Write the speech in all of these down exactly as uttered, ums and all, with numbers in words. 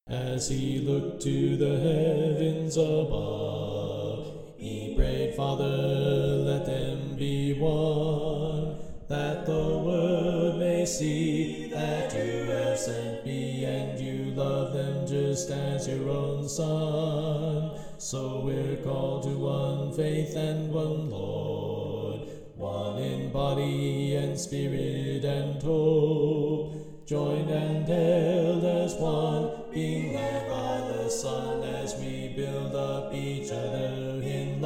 As he looked to the heavens above, he prayed, Father, let them be one, that the world may see that you have sent me and you love them just as your own Son. So we're called to one faith and one Lord, one in body and spirit and hope, joined and held as one, being led by the Son as we build up each other in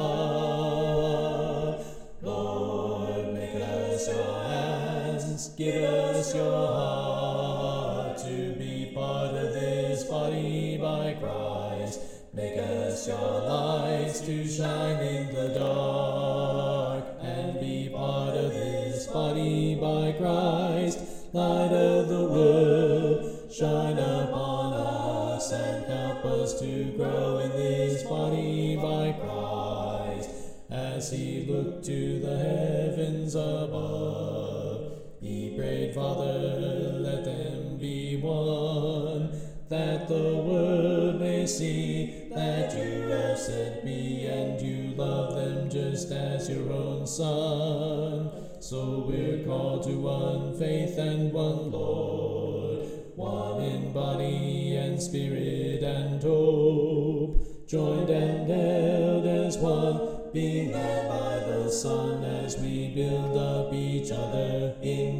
love. Lord, make us your hands, give us your heart to be part of this body by Christ. Make us your lights to shine in the dark and be part of this body by Christ. Light of the world, shine upon us and help us to grow in this body by Christ. As he looked to the heavens above, he prayed, Father, let them be one, that the world may see that you have sent me and you love them just as your own Son. So we're called to one faith and one Lord, one in body and spirit and hope, joined and held as one, being led by the Son as we build up each other in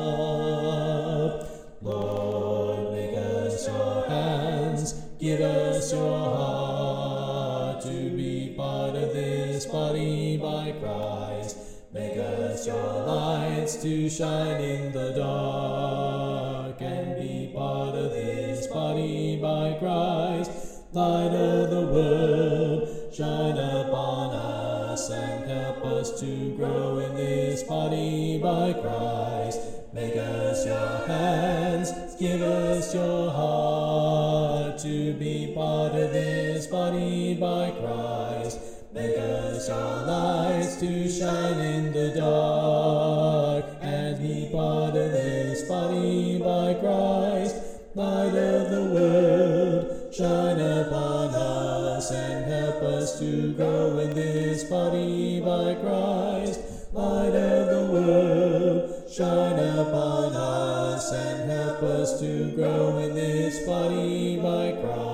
love. Lord, make us your hands, give us your heart to be part of this body by Christ. Make us your lights to shine in the dark and be part of this body by Christ. Light of the world, shine upon us and help us to grow in this body by Christ. Make us your hands, give us your heart to be part of this body by Christ. Make us your lights to shine in the dark and be part of this body by Christ. Light of the world, shine upon us and help us to grow in this body by Christ. Light of the world, shine upon us and help us to grow in this body by Christ.